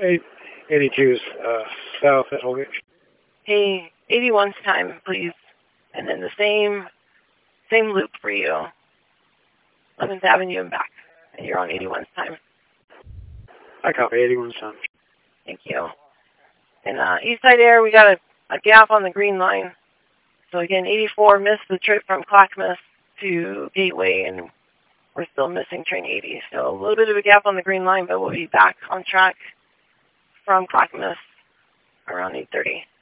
82's south at Holgate. Hey, 81's time, please. And then the same loop for you. 11th Avenue and back. And you're on 81's time. I copy 81's time. Thank you. And Eastside Air, we got a gap on the green line. So again, 84 missed the trip from Clackamas to Gateway, and we're still missing train 80. So a little bit of a gap on the green line, but we'll be back on track from Clackamas around 8:30.